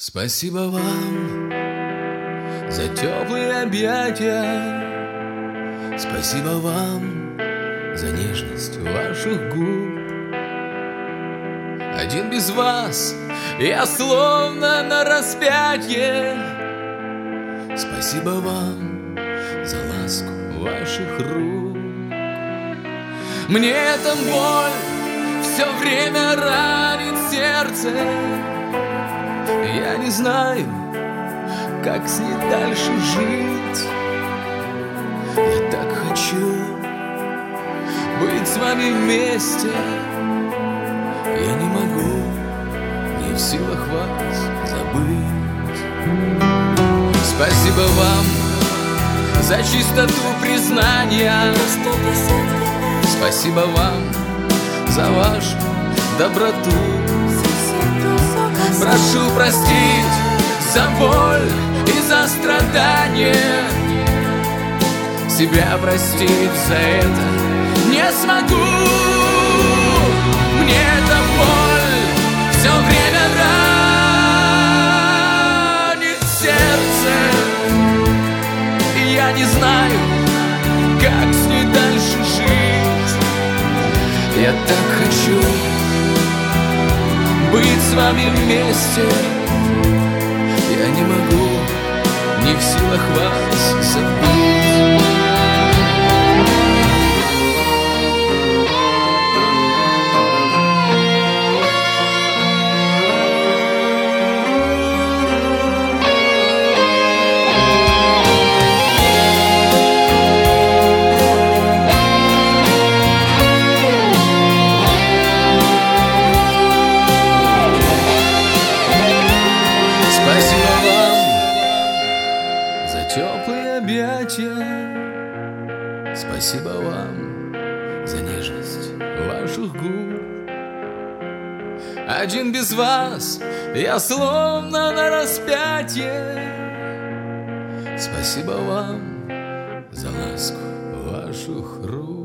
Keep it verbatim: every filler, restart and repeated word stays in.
Спасибо вам за теплые объятия, спасибо вам за нежность ваших губ. Один без вас я словно на распятье. Спасибо вам за ласку ваших рук. Мне эта боль все время ранит сердце. Я не знаю, как с ней дальше жить. Я так хочу быть с вами вместе. Я не могу, не в силах вас забыть. Спасибо вам за чистоту признания. Спасибо вам за вашу доброту. Прошу простить за боль и за страдания. Себя простить за это не смогу. Мне эта боль все время ранит сердце. И я не знаю, как с ней дальше жить. Я так хочу быть с вами вместе. Я не могу, не в силах вас забыть. Теплые объятия, спасибо вам за нежность ваших губ. Один без вас я словно на распятье. Спасибо вам за ласку ваших рук.